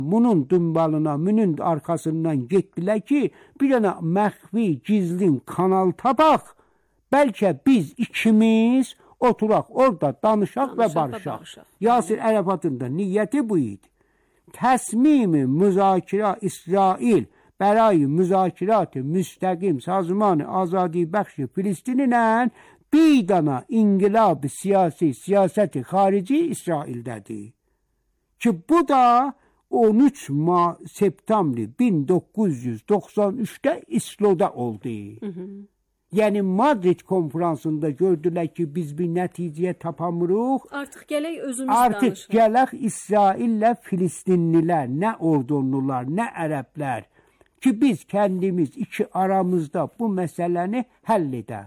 Bunun dümbalına, bunun arkasından getdilər ki, bir dənə məxfi, gizlin kanal tapaq. Bəlkə biz ikimiz oturaq, orada danışaq və barışaq. Yasir Ərafatın da niyyəti bu idi. Təsmimi müzakirə İsrail برای مذاکرات مستقیم سازمان آزادی بخش فلسطین ilə bir dana inqilab siyasi siyaseti xarici İsraildədir. Ki bu da 13 septembr 1993'te İslo'da oldu. Yani Madrid konferansında gördüler ki biz bir neticeye tapamırıq. Artıq gələk özümüz Artıq danışaq. gələk İsraillə Filistinlilər, nə ordunlular, nə ərəblər ki biz kendimiz iki aramızda bu meseleni halleder.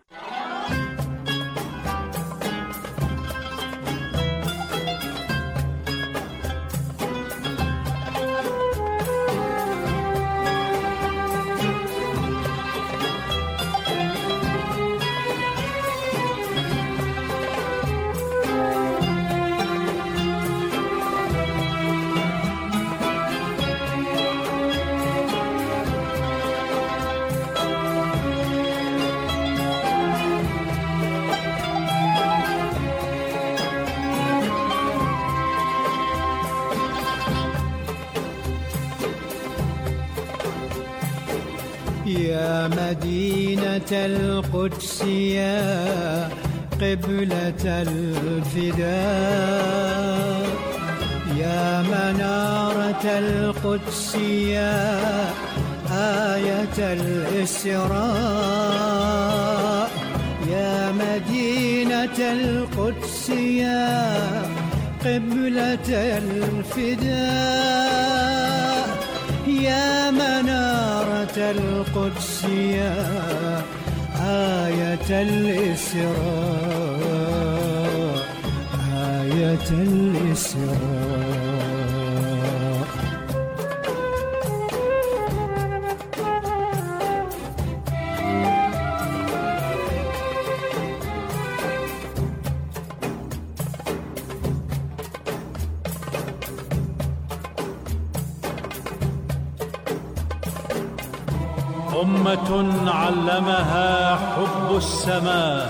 يا مدينة القدس يا قبلة الفداء يا منارة القدس يا آية الإسراء يا مدينة القدس يا قبلة الفداء يا منارة القدس يا آية الإسراء آية الإسراء أمة علمها حب السماء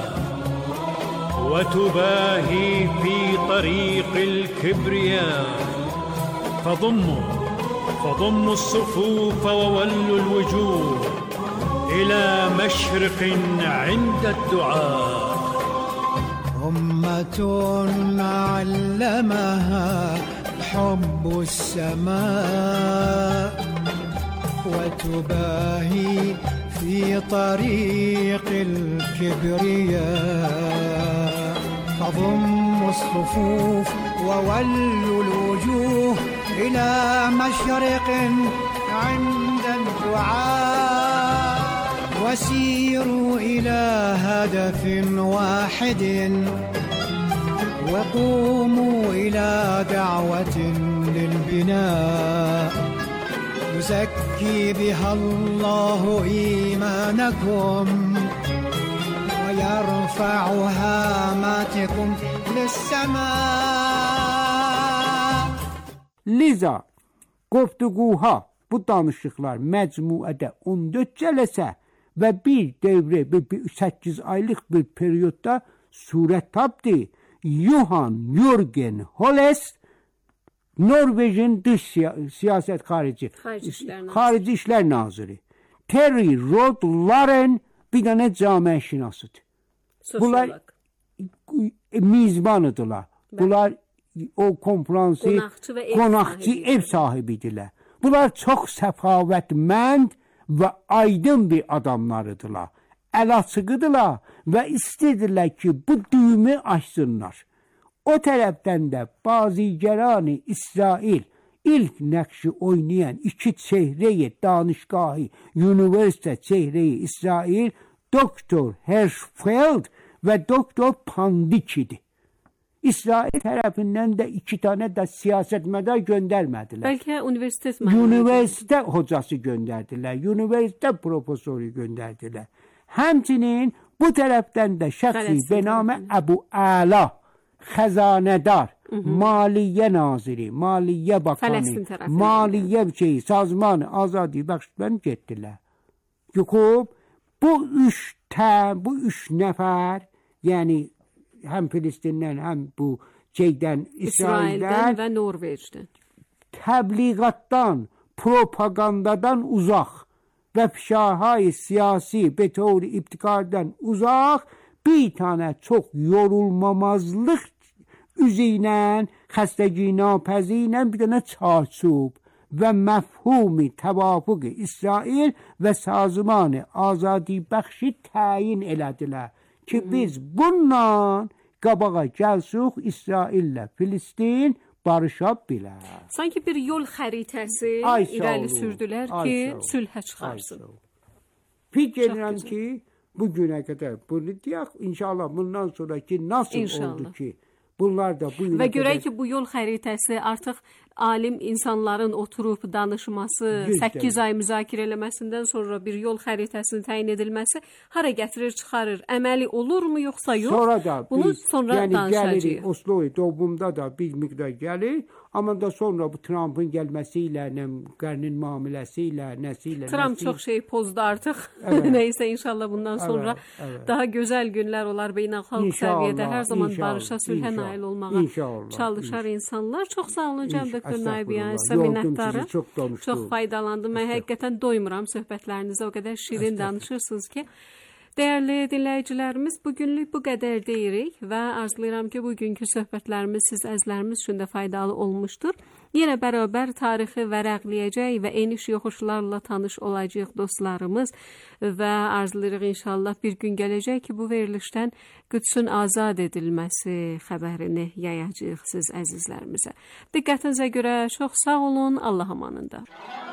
وتباهي في طريق الكبرياء فضموا الصفوف وولوا الوجوه إلى مشرق عند الدعاء أمة علمها حب السماء وتباهي في طريق الكبرياء فضموا الصفوف وولوا الوجوه إلى مشرق عند الدعاء وسيروا إلى هدف واحد وقوموا إلى دعوة للبناء يزكي بها الله إيمانكم ويرفع هاماتكم للسماء. Liza Goftuguha bu danışıqlar məcmuədə 14 cələsə və bir devrə 8 aylıq bir periodda surət tapdı. Johan Jürgen Holst Norveç'in dış siyaset harici işler nazırı. Terry Rod Laren bir tane camiaşinasıdır. Bunlar mizbanıdırlar. Bunlar o konferansı konakçı ev sahibidirlər. Bunlar çox səfavətmənd və aydın bir adamlarıdırlar. Əl açıqıdırlar və istədirlər ki bu düğümü açsınlar. O tərəfdən də bazıgərani İsrail ilk nəqşi oynayan iki çehreyi danışgahı, üniversite çehreyi İsrail Doktor Hirschfeld və Doktor Pandiki'di. İsrail tərəfindən də iki tane də siyasetmedar göndərmədilər. Bəlkə üniversite hocası göndərdilər, üniversite profesörü göndərdilər. Həmçinin bu tərəfdən də şəxsi benamə Əbu Əla xəzanədar Maliyyə naziri, Maliyyə Fələstin bakanı, tərəfindən. Maliyyə Sazman Azadi Bəxşdən getdilər. Yoxub, bu üç nəfər, yəni həm Filistindən, həm bu İsraildən İsraildən və Norveçdən təbliğatdan, propagandadan uzaq və fişarhay siyasi betavr ibtikardan uzaq bir tane çox yorulmamazlıq üzü ilə, xəstəgi napəzi ilə bir dənə çarçub və məfhumi təvafuq İsrail və Sazman Azadi Bəxşi təyin elədilər ki, biz bununla qabağa gəlsək İsraillə Filistin barışa bilər. Sanki bir yol xəritəsi irəli sürdülər ki, sülhə çıxarsın. Fikir edirəm ki, bu günə qədər bunu deyək, inşallah bundan sonraki nasıl oldu ki, bunlar da bu və görək ki, bu yol xəritəsi artıq alim insanların oturub danışması, 8 ay müzakirə eləməsindən sonra bir yol xəritəsinin təyin edilməsi hara gətirir, çıxarır, əməli olurmu yoxsa yox? Sonra da bunu sonra danışacağıq. Gəlir, Oslo'yu doğumda da bir miqdar gəlir, amma da sonra bu Trump'ın gəlməsi ilə, qarnin müamiləsi ilə, nəsi ilə. Trump çox şey pozdu artıq. Neysə inşallah bundan sonra daha gözəl günlər olar beynəlxalq səviyyədə hər zaman barışa, sülhə nail olmağa çalışar insanlar. Çox sağ olun cənab doktor Naibiyan, sizə minnətdarım. Çox faydalandım. Mən həqiqətən doymuram söhbətlərinizə, o qədər şirin danışırsınız ki. Dəyərli dinləyicilərimiz, bugünlük bu qədər deyirik və arzulayıram ki, bugünkü söhbətlərimiz siz əzlərimiz üçün də faydalı olmuşdur. Yenə bərabər tarixi vərəqləyəcək və eniş yoxuşlarla tanış olacaq dostlarımız və arzulayırıq inşallah bir gün gələcək ki, bu verilişdən Qüdsün azad edilməsi xəbərini yayacağıq siz əzizlərimizə. Diqqətinizə görə çox sağ olun, Allah amanında.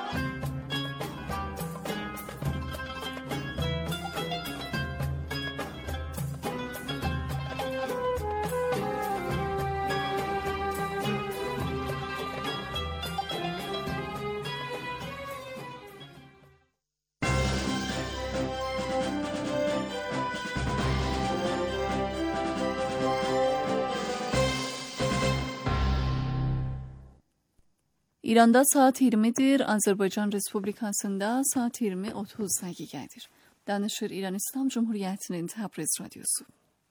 İranda saat 20'dir, Azərbaycan Respublikasında saat 20:30 dəqiqədir. Danışır İran İslam Cumhuriyyətinin Təbriz Radyosu.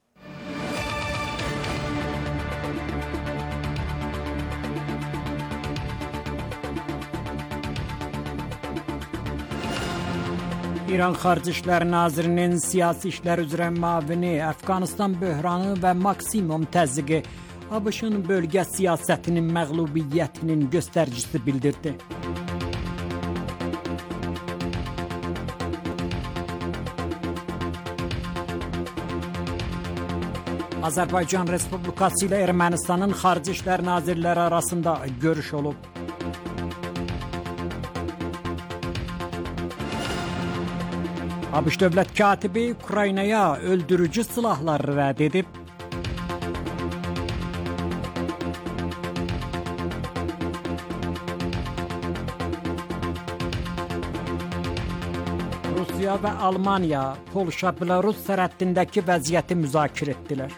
İran Xarici İşlər Nazirinin siyasi işlər üzrə müavini, Əfqanistan böhranı və maksimum təzyiqi ABŞ-ın bölgə siyasətinin məğlubiyyətinin göstəricisi bildirdi. Azərbaycan Respublikası ilə Ermənistanın Xarici İşlər Nazirləri arasında görüş olub. ABŞ dövlət katibi Ukraynaya öldürücü silahları rədd edib. Rusiya və Almaniya Polşa-Belarus sərhəddindəki vəziyyəti müzakirə etdilər.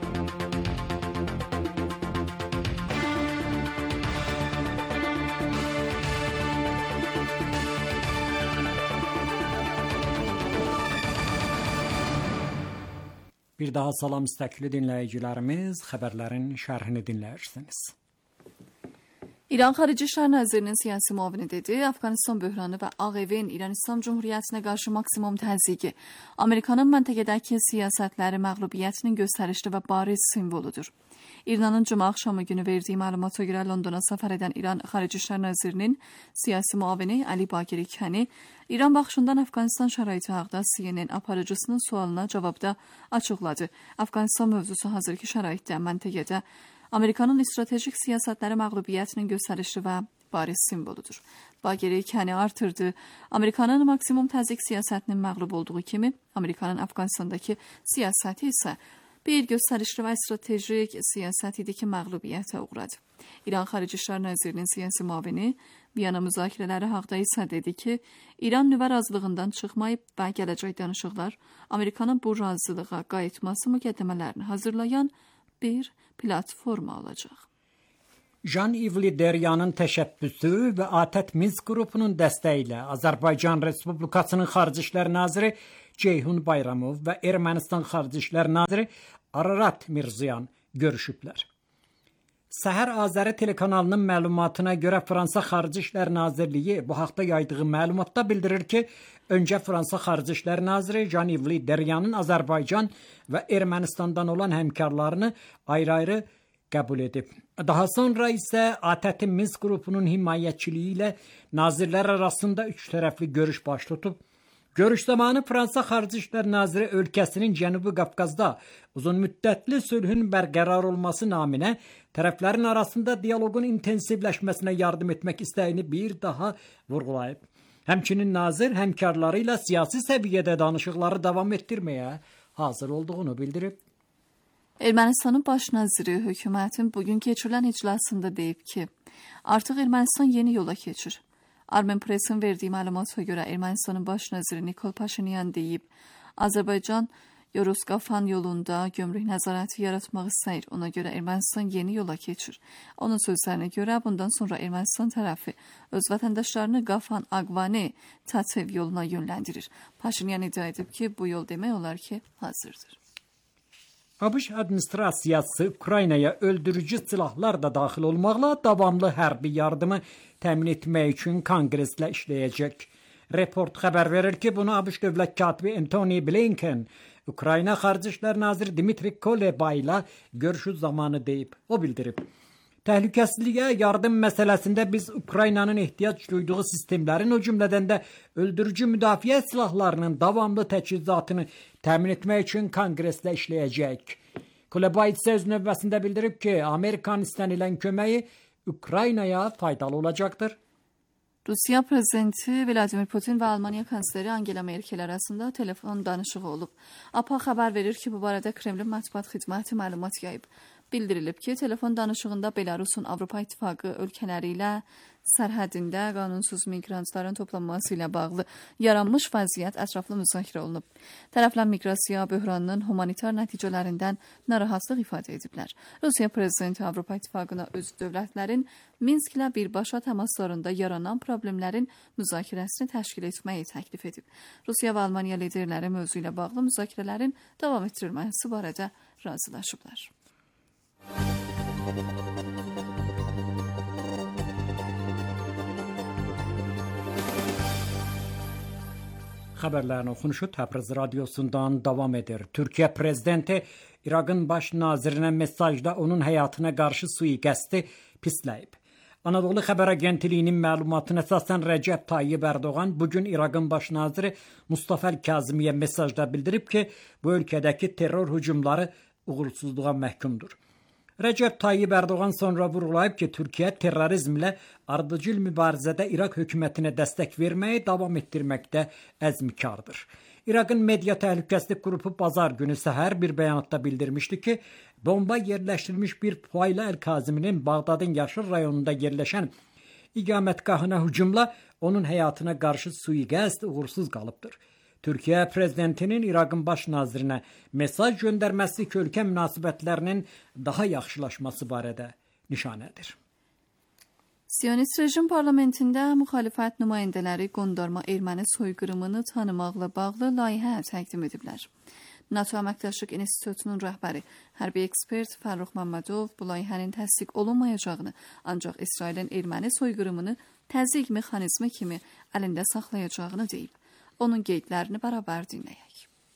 Bir daha salam istəkli dinləyicilərimiz, xəbərlərin şərhini dinləyirsiniz. İran Xarici İşlər Nazirinin siyasi müavini dedi, Əfqanistan böhranı və AQV-in İran İslam Cumhuriyyətinə qarşı maksimum təzyiqi Amerikanın məntəqədəki siyasətləri məğlubiyyətinin göstərişli və bariz simvoludur. İranın cümə axşamı günü verdiyi məlumata görə Londona səfər edən İran Xarici İşlər Nazirinin siyasi müavini Əli Baqiri Kəni İran baxışından Əfqanistan şəraiti haqqında CNN aparıcısının sualına cavabda açıqladı. Əfqanistan mövzusu hazırki şəraitdə məntəqədə Amerikanın stratejik siyasətləri məğlubiyyətinin göstərişli və bariz simvoludur. Baqiri Kəni artırdı. Amerikanın maksimum təzyiq siyasətinin məğlub olduğu kimi, Amerikanın Əfqanistandakı siyasəti isə bir göstərişli və stratejik siyasət idi ki, məğlubiyyətə uğradı. İran Xarici İşlər Nazirinin siyasi müavini Viyana müzakirələri haqqında isə dedi ki, İran nüvə razılığından çıxmayıb və gələcək danışıqlar Amerikanın bu razılığa qayıtması müqəddimələrini hazırlayan bir platforma olacaq. Jean-Yves Le Drian'ın təşəbbüsü və ATƏT Minsk qrupunun dəstəyi ilə Azərbaycan Respublikasının Xarici İşlər Naziri Ceyhun Bayramov və Ermənistan Xarici İşlər Naziri Ararat Mirzoyan görüşüblər. Səhər Azəri telekanalının məlumatına görə Fransa Xarici İşlər Nazirliyi bu haqda yaydığı məlumatda bildirir ki, öncə Fransa Xarici İşlər Naziri Jean-Yves Le Drian'ın Azərbaycan və Ermənistandan olan həmkarlarını ayrı-ayrı qəbul edib. Daha sonra isə ATƏT Minsk qrupunun himayəçiliyi ilə nazirlər arasında üç tərəfli görüş baş tutub. Görüş zamanı Fransa Xarici İşlər Naziri ölkəsinin Cənubi Qafqazda uzun müddətli sülhün bərqərar olması naminə tərəflərin arasında dialoqun intensivləşməsinə yardım etmək istəyini bir daha vurğulayıb. Həmçinin nazir həmkarları ilə siyasi səviyyədə danışıqları davam etdirməyə hazır olduğunu bildirib. Ermənistanın baş naziri hökumətin bugün keçirilən iclasında deyib ki, artıq Ermənistan yeni yola keçir. Armen Press'in verdiği məlumata görə Ermənistanın baş naziri Nikol Paşinyan deyib, Azərbaycan Yoros-Qafan yolunda gömrük nəzarəti yaratmaq istəyir. Ona görə Ermənistan yeni yola keçir. Onun sözlərinə görə bundan sonra Ermənistan tərəfi öz vətəndaşlarını Qafan-Aqvani Tatev yoluna yönləndirir. Paşinyan iddia edib ki, bu yol demək olar ki, hazırdır. ABŞ administrasiyası Ukraynaya öldürücü silahlar da daxil olmaqla davamlı hərbi yardımı təmin etmək üçün konqreslə işləyəcək. Report xəbər verir ki, bunu ABŞ dövlət katibi Antony Blinken Ukrayna Xarici İşlər Naziri Dmitri Kuleba ilə görüşü zamanı deyib. O bildirib. Təhlükəsizliyə yardım məsələsində biz Ukraynanın ehtiyac duyduğu sistemlərin, o cümlədən də öldürücü müdafiə silahlarının davamlı təchizatını təmin etmək üçün konqreslə işləyəcək. Kuleba isə öz növbəsində bildirib ki, Amerikanın istənilən köməyi Ukraynaya faydalı olacaqdır. Rusiya prezidenti Vladimir Putin və Almaniya kansleri Angela Merkel arasında telefon danışığı olub. APA xəbər verir ki, bu barədə Kremlin mətbuat xidməti məlumat yayıb. Bildirilib ki, telefon danışığında Belarusun Avropa İttifaqı ölkələri ilə sərhədində qanunsuz miqrantların toplanması ilə bağlı yaranmış vəziyyət ətraflı müzakirə olunub. Tərəflər miqrasiya böhranının humanitar nəticələrindən narahatlıq ifadə ediblər. Rusiya prezidenti Avropa İttifaqına öz dövlətlərin Minsk ilə birbaşa təmaslarında yaranan problemlərin müzakirəsini təşkil etməyi təklif edib. Rusiya və Almaniya liderləri mövzu ilə bağlı müzakirələrin davam etdirilməsi barədə razılaşıblar. Xəbərlərin oxunuşu Təbriz radiosundan davam edir. Türkiyə prezidenti İraqın baş nazirinə mesajda onun həyatına qarşı sui-qəsdi pisləyib. Anadolu Xəbər Agentliyinin məlumatına əsasən Rəcəb Tayyib Ərdoğan bugün İraqın baş naziri Mustafa Kazimiyə mesajda bildirib ki, bu ölkədəki terror hücumları uğursuzluğa məhkumdur. Rəcəb Tayyib Ərdoğan sonra vurğulayıb ki, Türkiyə terrorizmlə ardıcıl mübarizədə İraq hökumətinə dəstək verməyi davam etdirməkdə əzmkardır. İraqın media təhlükəsizlik qrupu bazar günü səhər bir bəyanatda bildirmişdi ki, bomba yerləşdirilmiş bir Fuayla Əl-Kaziminin Bağdadın Yaşır rayonunda yerləşən iqamətgahına hücumla onun həyatına qarşı sui-qəsd uğursuz qalıbdır. Türkiyə prezidentinin İraqın baş nazirinə mesaj göndərməsi ölkə münasibətlərinin daha yaxşılaşması barədə nişanədir. Siyonist rejim parlamentində müxalifət nümayəndələri qondarma erməni soyqırımını tanımaqla bağlı layihə təqdim ediblər. NATO Əməkdaşlıq İnstitutunun rəhbəri, hərbi ekspert Fərrux Məmmədov bu layihənin təsdiq olunmayacağını, ancaq İsrailin erməni soyqırımını təzyiq mexanizmi kimi əlində saxlayacağını deyib. Onun qeydlərini bərabər dinləyək.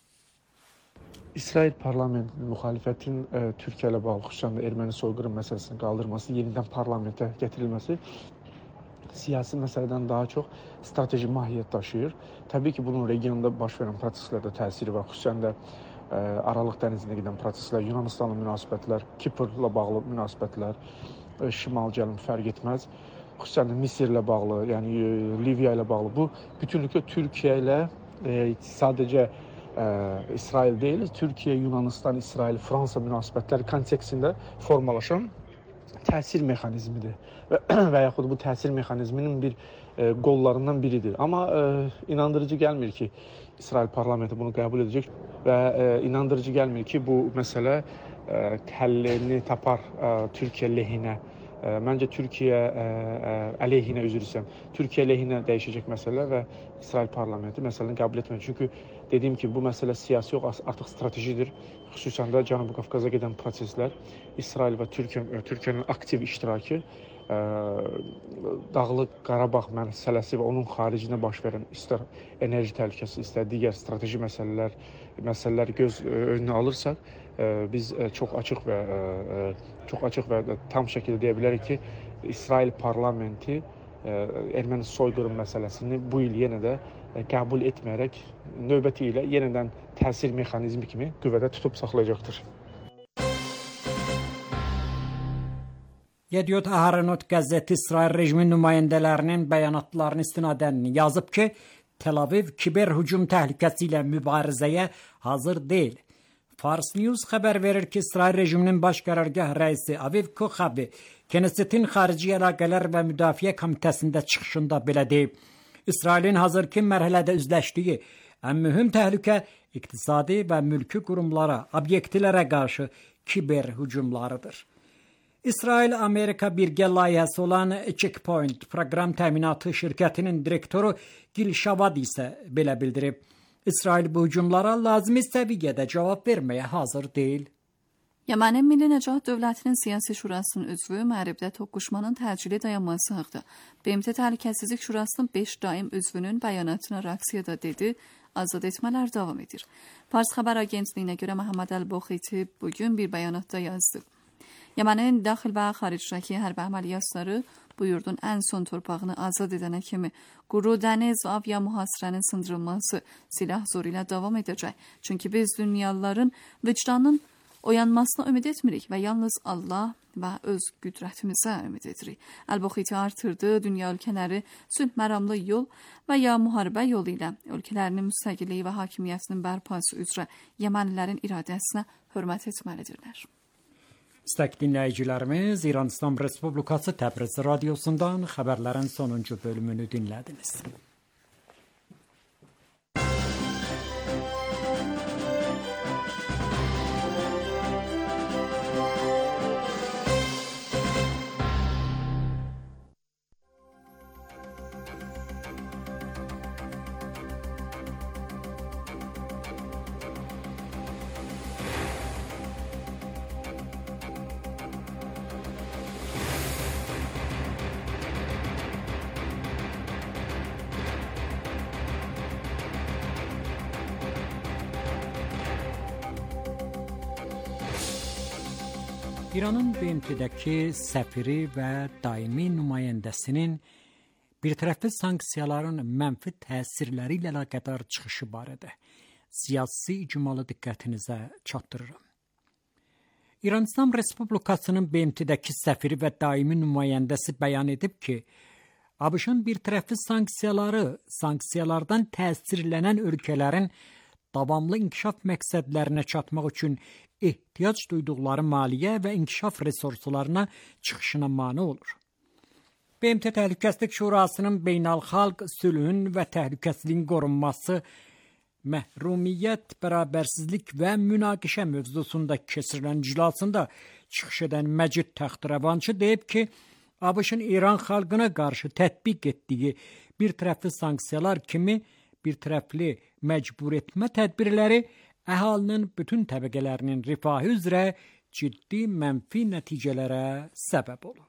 İsrail parlamentinin müxalifətin Türkiyə ilə bağlı xüsusən erməni soyqırım məsələsini qaldırması, yenidən parlamentə gətirilməsi siyasi məsələdən daha çox strateji mahiyyət daşıyır. Təbii ki, bunun regionda baş verən proseslərdə təsiri var. Xüsusən də Aralıq dənizində gedən proseslər, Yunanistanla münasibətlər, Kiprla bağlı münasibətlər, şimal gəlin fərq etməz. Xüsusən də Misirlə bağlı, yəni Liviya ilə bağlı bu bütünlüklə Türkiyə ilə sadəcə İsrail deyil, Türkiyə, Yunanistan, İsrail, Fransa münasibətləri kontekstində formalaşan təsir mexanizmidir və yaxud bu təsir mexanizminin bir qollarından biridir. Amma inandırıcı gəlmir ki, İsrail parlamenti bunu qəbul edəcək və inandırıcı gəlmir ki, bu məsələ həllini tapar Türkiyə lehinə Məncə Türkiyə əleyhinə Türkiyə əleyhinə dəyişəcək məsələ və İsrail parlamenti məsələni qəbul etmir. Çünki dediyim kimi bu məsələ siyasi yox, artıq stratejidir. Xüsusən də Cənubi Qafqaza gedən proseslər, İsrail və Türkiyənin aktiv iştirakı, Dağlıq Qarabağ məsələsi və onun xaricində baş verən istər enerji təhlükəsi, istər digər strateji məsələlər göz önünə alırsaq, biz çox açıq və tam şəkildə deyə bilərik ki, İsrail parlamenti erməni soyqırım məsələsini bu il yenə də qəbul etməyərək növbəti ilə yenidən təsir mexanizmi kimi qüvvədə tutub saxlayacaqdır. Yediot Aharonot qəzeti İsrail rejimi nümayəndələrinin bəyanatlarını istinadən yazıb ki, Tel Aviv kiber hücum təhlükəsi ilə mübarizəyə hazır deyil. Fars News xəbər verir ki, İsrail rejiminin baş qərargah rəisi Aviv Koxabi Knessetin Xarici Əlaqələr və Müdafiə Komitəsində çıxışında belə deyib. İsrailin hazırki mərhələdə üzləşdiyi ən mühüm təhlükə iqtisadi və mülki qurumlara, obyektlərə qarşı kiber hücumlarıdır. İsrail-Amerika birgə layihəsi olan Checkpoint proqram təminatı şirkətinin direktoru Gil Şavad isə belə bildirib. İsrail bu hücumlara lazımi səviyyədə cavab verməyə hazır deyil. Yemenin Milli Necat Dövlətinin Siyasi Şurasının üzvü Məribdə toqquşmanın təcili dayanması haqqında BMT Təhlükəsizlik Şurasının 5 daim üzvünün bəyanatına reaksiyada dedi, azad etmələr davam edir. Fars xəbər agentliyinə görə Məhəmməd Əl-Boxiti bugün bir bəyanatda yazdı. Yemenin daxil və xaricdəki hərbi əməliyyatları bu yurdun ən son torpağını azad edənə kimi quru, dəniz və avia mühasirənin sındırılması silah zoru ilə davam edəcək. Çünki biz dünyalıların vicdanının oyanmasına ümid etmirik və yalnız Allah və öz qüdrətimizə ümid edirik. Əl-Boxiti artırdı, dünya ölkələri sülh məramlı yol və ya müharibə yolu ilə ölkələrinin müstəqilliyi və hakimiyyətinin bərpası üzrə Yemənilərin iradəsinə hörmət etməlidirlər. İstək dinləyicilərimiz, İran İslam Respublikası Təbriz radiosundan xəbərlərin sonuncu bölümünü dinlədiniz. İranın BMT-dəki səfiri və daimi nümayəndəsinin birtərəfli sanksiyaların mənfi təsirləri ilə əlaqədar çıxışı barədə siyasi icmalı diqqətinizə çatdırıram. İran İslam Respublikasının BMT-dəki səfiri və daimi nümayəndəsi bəyan edib ki, ABŞ-ın birtərəfli sanksiyalardan təsirlənən ölkələrin davamlı inkişaf məqsədlərinə çatmaq üçün ehtiyac duyduqları maliyyə və inkişaf resurslarına çıxışına mane olur. BMT Təhlükəsizlik Şurasının beynəlxalq sülhün və təhlükəsizliyin qorunması, məhrumiyyət, bərabərsizlik və münaqişə mövzusunda keçirilən iclasında çıxış edən Məcid Taxtrəvançı deyib ki, ABŞ-ın İran xalqına qarşı tətbiq etdiyi birtərəfli sanksiyalar kimi birtərəfli məcbur etmə tədbirləri əhalinin bütün təbəqələrinin rifahı üzrə ciddi mənfi nəticələrə səbəb olur.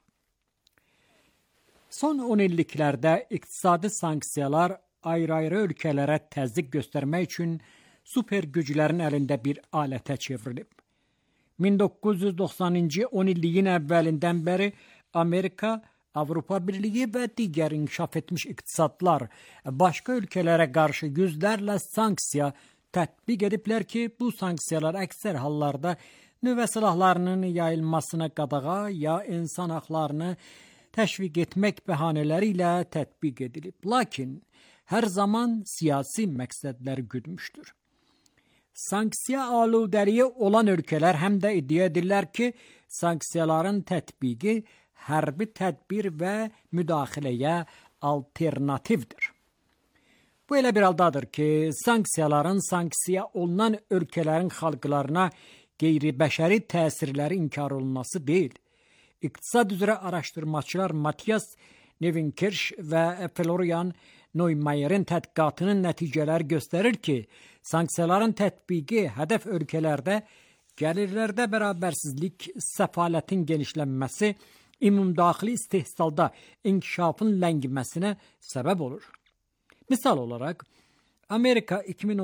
Son 10 illiklərdə iqtisadi sanksiyalar ayrı-ayrı ölkələrə təzyiq göstərmək üçün super güclərin əlində bir alətə çevrilib. 1990-cı 10 illiyin əvvəlindən bəri Amerika, Avropa Birliyi və digər inkişaf etmiş iqtisadlar başqa ölkələrə qarşı yüzlərlə sanksiya tətbiq ediblər ki, bu sanksiyalar əksər hallarda nüvə silahlarının yayılmasına qadağa ya insan haqlarını təşviq etmək bəhanələri ilə tətbiq edilib. Lakin hər zaman siyasi məqsədləri güdmüşdür. Sanksiya aludəliyi olan ölkələr həm də iddia edirlər ki, sanksiyaların tətbiqi hərbi tədbir və müdaxiləyə alternativdir. Bu elə bir haldadır ki, sanksiyaların sanksiya olunan ölkələrin xalqlarına qeyri-bəşəri təsirləri inkar olunması deyil, İqtisad üzrə araşdırmaçılar Matias Nevinkirch və Florian Neumeyer'in tədqiqatının nəticələri göstərir ki, sanksiyaların tətbiqi hədəf ölkələrdə gəlirlərdə bərabərsizlik, səfalətin genişlənməsi, ümumdaxili istehsalda inkişafın ləngiməsinə səbəb olur. Misal olaraq, Amerika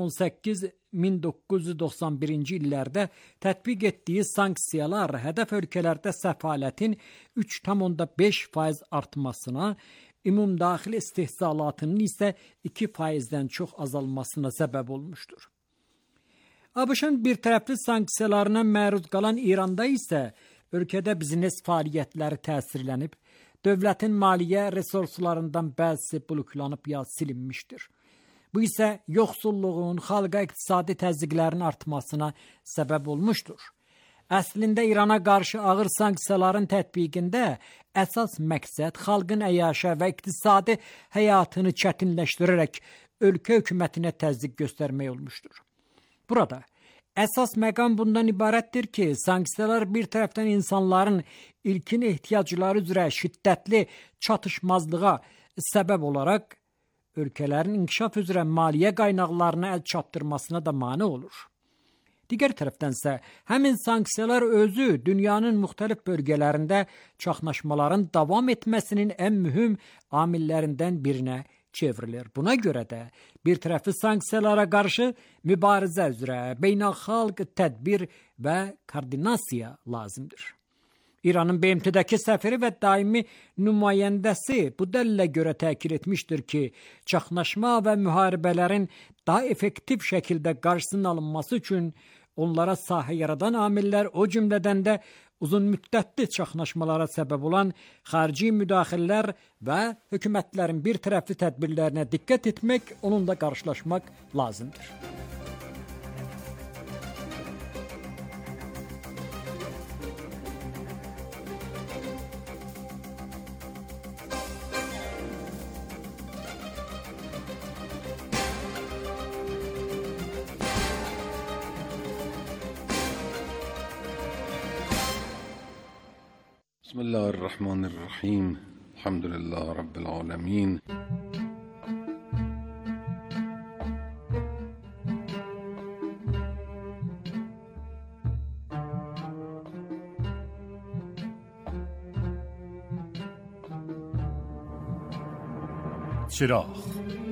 2018-1991-ci illərdə tətbiq etdiyi sanksiyalar hədəf ölkələrdə səfalətin 3,5% artmasına, ümumdaxili istehsalatının isə 2%-dən çox azalmasına səbəb olmuşdur. ABŞ-ın bir tərəfli sanksiyalarına məruz qalan İranda isə ölkədə biznes fəaliyyətləri təsirlənib, dövlətin maliyyə resurslarından bəzisi bloklanıb ya silinmişdir. Bu isə yoxsulluğun, xalqa iqtisadi təzyiqlərin artmasına səbəb olmuşdur. Əslində İrana qarşı ağır sanksiyaların tətbiqində əsas məqsəd xalqın əyyaşa və iqtisadi həyatını çətinləşdirərək ölkə hökumətinə təzyiq göstərmək olmuşdur. Burada əsas məqam bundan ibarətdir ki, sanksiyalar bir tərəfdən insanların ilkin ehtiyacları üzrə şiddətli çatışmazlığa səbəb olaraq ölkələrin inkişaf üzrə maliyyə qaynaqlarına əl çatdırmasına da mane olur. Digər tərəfdənsə, həmin sanksiyalar özü dünyanın müxtəlif bölgələrində çaxnaşmaların davam etməsinin ən mühüm amillərindən birinə çevrilir. Buna görə də bir tərəfli sanksiyalara qarşı mübarizə üzrə beynəlxalq tədbir və koordinasiya lazımdır. İranın BMT-dəki səfiri və daimi nümayəndəsi bu dəlillə görə təkid etmişdir ki, çaxnaşma və müharibələrin daha effektiv şəkildə qarşısının alınması üçün onlara sahə yaradan amillər, o cümlədən də uzun müddətli çaxnaşmalara səbəb olan xarici müdaxilələr və hökumətlərin bir tərəfli tədbirlərinə diqqət etmək, onunla qarşılaşmaq lazımdır. بسم الله الرحمن الرحیم الحمد لله رب العالمین چراغ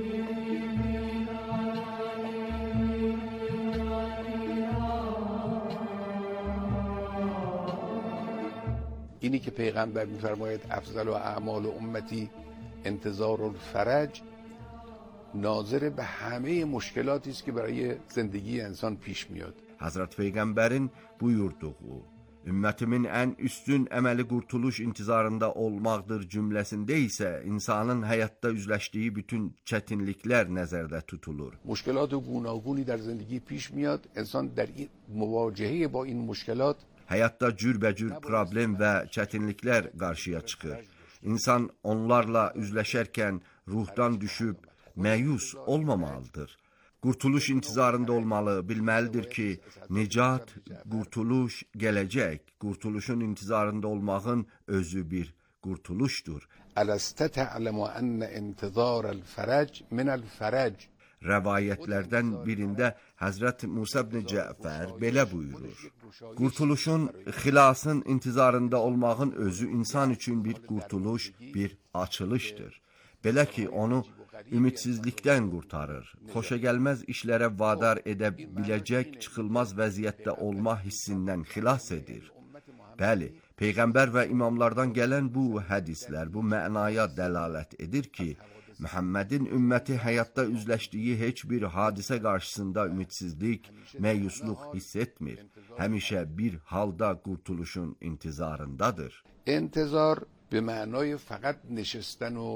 اینی که پیغمبر می‌فرماید افضل و اعمال امتی انتظار الفرج ناظر به همه مشکلاتی است که برای زندگی انسان پیش میاد. Hazrat Peyğəmbərin buyurduğu, ümmətimin ən üstün əməli qurtuluş intizarında olmaqdır cümləsində isə insanın həyatda üzləşdiyi bütün çətinliklər nəzərdə tutulur. مشکلات گوناگونی در زندگی پیش میاد. انسان در این مواجهه با این مشکلات həyatda cürbəcür problem və çətinliklər qarşıya çıxır. İnsan onlarla üzləşərkən ruhdan düşüb məyus olmamalıdır. Qurtuluş intizarında olmalı, bilməlidir ki, nicat, qurtuluş gələcək. Qurtuluşun intizarında olmağın özü bir qurtuluşdur. أَلَسْتَ تَعْلَمُ أَنَّ انتظار الفرج من الفرج Rəvayətlərdən birində Həzrət Musa ibn Cəfər belə buyurur. Qurtuluşun, xilasın intizarında olmağın özü insan üçün bir qurtuluş, bir açılışdır. Belə ki, onu ümidsizlikdən qurtarır, xoşagəlməz işlərə vadar edə biləcək çıxılmaz vəziyyətdə olma hissindən xilas edir. Bəli, Peyğəmbər və imamlardan gələn bu hədislər bu mənaya dəlalət edir ki, Muhammedin ümməti həyatda üzləşdiyi heç bir hadisə qarşısında ümidsizlik, məyusluq hiss etmir. Həmişə bir halda qurtuluşun intizarındadır. انتظار به معنای فقط نشستن و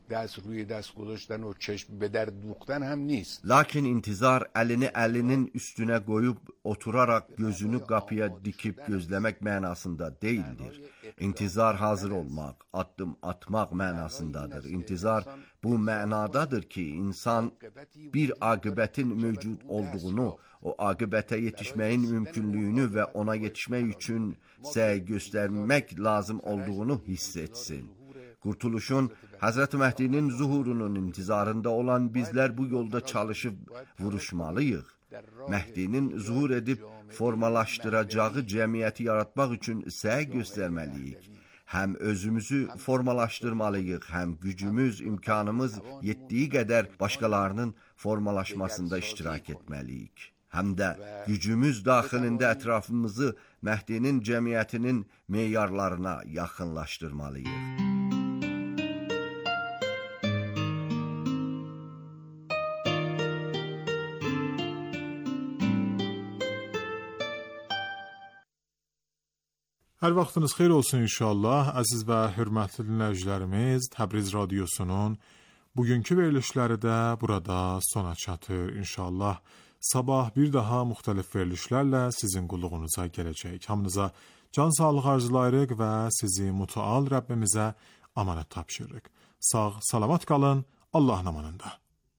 دست روی دست گذاشتن و چشم به در دوختن هم نیست. Lakin intizar əlini əlinin üstünə qoyub oturaraq gözünü qapıya dikib gözləmək mənasında deyildir. İntizar hazır olmaq, addım atmaq mənasındadır. İntizar bu mənadadır ki, insan bir aqibətin mövcud olduğunu, o aqibətə yetişməyin mümkünlüyünü və ona yetişmək üçün səy göstərmək lazım olduğunu hiss etsin. Qurtuluşun Hazreti Məhdi'nin zuhurunun intizarında olan bizlər bu yolda çalışıb vuruşmalıyıq. Məhdi'nin zuhur edib formalaşdıracağı cəmiyyəti yaratmaq üçün səy göstərməliyik. Həm özümüzü formalaşdırmalıyıq, həm gücümüz, imkanımız yetdiyi qədər başqalarının formalaşmasında iştirak etməliyik. Həm də gücümüz daxilində ətrafımızı Məhdi'nin cəmiyyətinin meyarlarına yaxınlaşdırmalıyıq. Hər vaxtınız xeyir olsun inşallah. Əziz və hörmətli dinləyicilərimiz, Təbriz Radiosunun bugünkü verilişləri də burada sona çatır. İnşallah sabah bir daha müxtəlif verilişlərlə sizin qulluğunuza gələcək. Hamınıza can sağlığı arzulayırıq və sizi mütəal Rəbbimizə amanət tapşırırıq. Sağ, salamat qalın, Allahın amanında.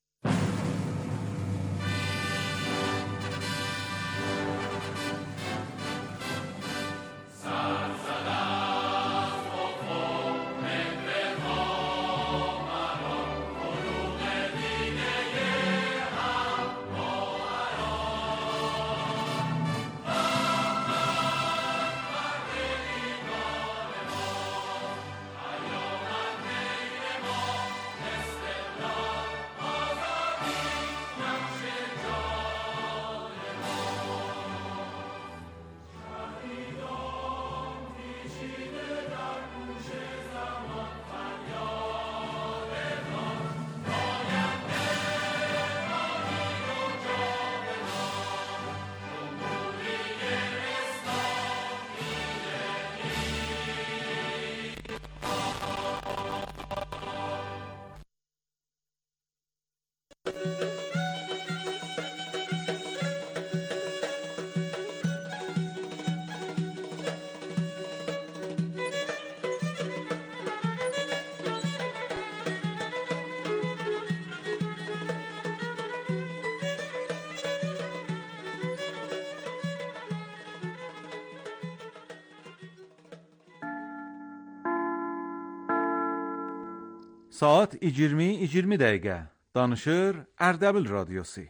Saat 20:20 dəqiqə. Danışır Ərdəbil Radiosu.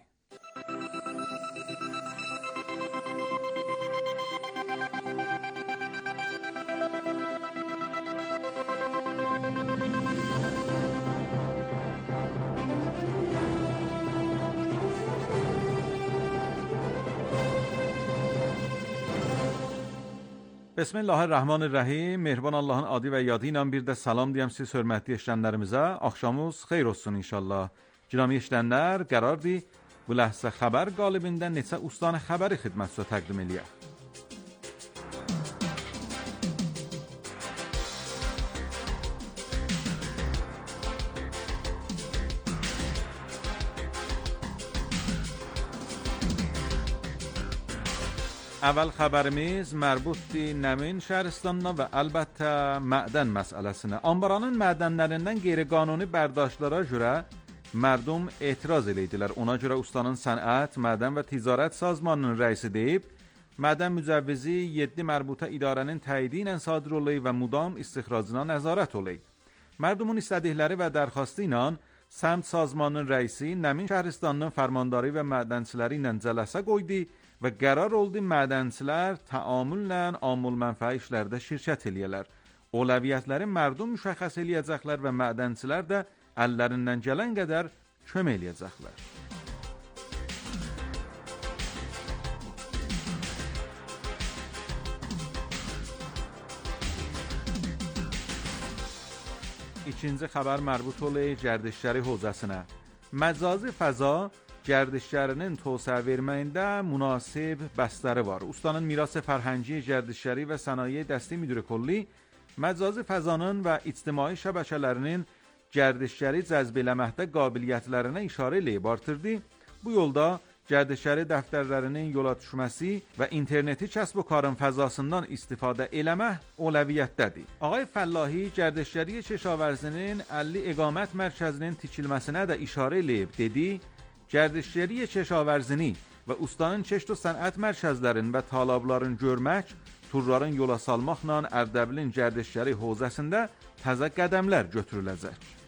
Bismillahirrahmanirrahim. Mehriban Allahın adı və yadı ilə bir də salam deyəm siz hörmətli eşidənlərimizə. Axşamınız xeyir olsun inşallah. Cinami eşidənlər, qərardır bu ləhzə xəbər qalibində neçə ustanə xəbəri xidmətinizə təqdim eləyək. Əvvəl xəbərimiz mərbutdur Nəmin şəhristanına və əlbəttə mədən məsələsinə. Anbaranın mədənlərindən qeyri-qanuni bərdاشtlara görə mərdum etiraz eləydilər. Ona görə ustanın sənət, mədən və ticarət sazmanının rəisi deyib, mədən mücəvvizi 7 mərbutə idarənin təyidi ilə sadir olayı və mudam istixracına nəzarət olayı. Mərdumun istədikləri və dərxastı ilə səmt sazmanının rəisi Nəmin şəhristanının fərmandarı və mədənçiləri ilə cələsə qoydu və qərar oldu mədənçilər təamüllə amul mənfəə işlərdə şirkət eləyələr. Oləviyyətləri mərdum müşəxəs eləyəcəklər və mədənçilər də əllərindən gələn qədər kömək eləyəcəklər. İkinci xəbər mərbut olayı gərdişləri hocasına. Məcazi fəza gərdişlərinin tövsiyə verməyində münasib bəstləri var. Ustanın miras fərhəngi, gərdişləri və sənaye dəsti müdiri kolli məcazi fəzanın və ictimai şəbəkələrinin gərdişləri cəzb eləməkdə qabiliyyətlərinə işarə eləyib artırdı. Bu yolda gərdişləri dəftərlərinin yola düşməsi və interneti kəsb və karın fəzasından istifadə eləmək əvvəliyyətdədir. Ağay Fəllahi gərdişləri Keşavarzi'nin 50 iqamət mərkəzinin tikilməsinə də işarə eləyib dedi. Gərdişləri Keşavarzi'ni və ustanın çeşid və sənət mərkəzlərin və talabların görmək, turların yola salmaqla Ərdəbilin gərdişləri hozəsində təzə qədəmlər götürüləcək.